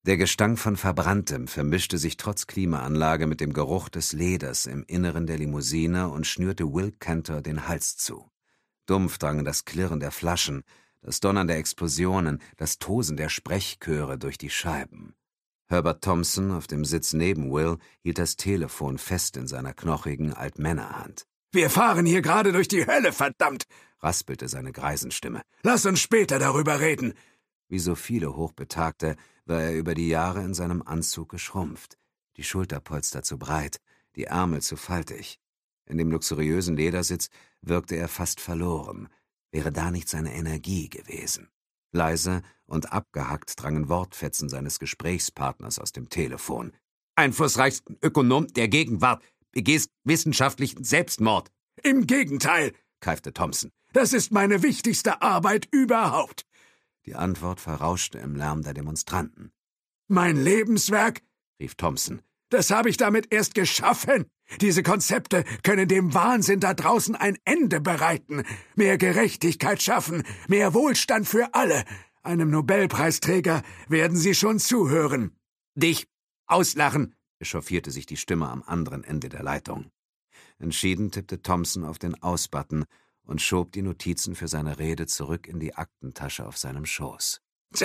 Der Gestank von Verbranntem vermischte sich trotz Klimaanlage mit dem Geruch des Leders im Inneren der Limousine und schnürte Will Cantor den Hals zu. Dumpf drangen das Klirren der Flaschen, das Donnern der Explosionen, das Tosen der Sprechchöre durch die Scheiben. Herbert Thompson auf dem Sitz neben Will hielt das Telefon fest in seiner knochigen Altmännerhand. »Wir fahren hier gerade durch die Hölle, verdammt«, raspelte seine Greisenstimme. »Lass uns später darüber reden.« Wie so viele Hochbetagte war er über die Jahre in seinem Anzug geschrumpft, die Schulterpolster zu breit, die Ärmel zu faltig. In dem luxuriösen Ledersitz wirkte er fast verloren. Wäre da nicht seine Energie gewesen? Leise und abgehackt drangen Wortfetzen seines Gesprächspartners aus dem Telefon. »Einflussreichsten Ökonom der Gegenwart, begehst wissenschaftlichen Selbstmord.« »Im Gegenteil«, keifte Thompson. »Das ist meine wichtigste Arbeit überhaupt.« Die Antwort verrauschte im Lärm der Demonstranten. »Mein Lebenswerk«, rief Thompson, »das habe ich damit erst geschaffen. Diese Konzepte können dem Wahnsinn da draußen ein Ende bereiten, mehr Gerechtigkeit schaffen, mehr Wohlstand für alle. Einem Nobelpreisträger werden Sie schon zuhören.« »Dich auslachen«, echauffierte sich die Stimme am anderen Ende der Leitung. Entschieden tippte Thompson auf den Aus-Button und schob die Notizen für seine Rede zurück in die Aktentasche auf seinem Schoß.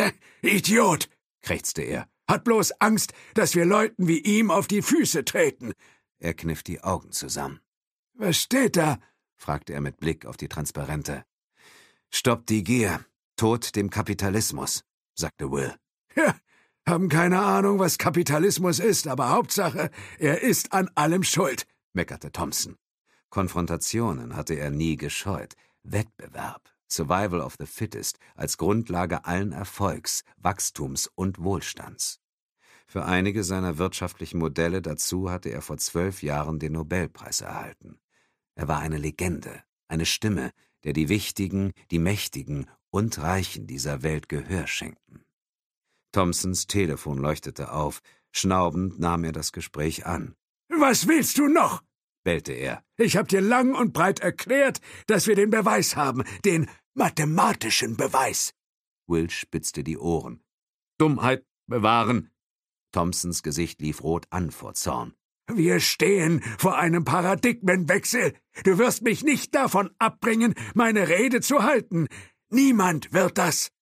»Idiot«, krächzte er, »hat bloß Angst, dass wir Leuten wie ihm auf die Füße treten.« Er kniff die Augen zusammen. »Was steht da?« fragte er mit Blick auf die Transparente. »Stoppt die Gier, Tod dem Kapitalismus«, sagte Will. »Ja, haben keine Ahnung, was Kapitalismus ist, aber Hauptsache, er ist an allem schuld«, meckerte Thompson. Konfrontationen hatte er nie gescheut. Wettbewerb, Survival of the Fittest, als Grundlage allen Erfolgs, Wachstums und Wohlstands. Für einige seiner wirtschaftlichen Modelle dazu hatte er vor 12 Jahren den Nobelpreis erhalten. Er war eine Legende, eine Stimme, der die Wichtigen, die Mächtigen und Reichen dieser Welt Gehör schenkten. Thompsons Telefon leuchtete auf. Schnaubend nahm er das Gespräch an. »Was willst du noch?« bellte er. »Ich habe dir lang und breit erklärt, dass wir den Beweis haben, den mathematischen Beweis.« Will spitzte die Ohren. »Dummheit bewahren.« Thompsons Gesicht lief rot an vor Zorn. »Wir stehen vor einem Paradigmenwechsel. Du wirst mich nicht davon abbringen, meine Rede zu halten. Niemand wird das.«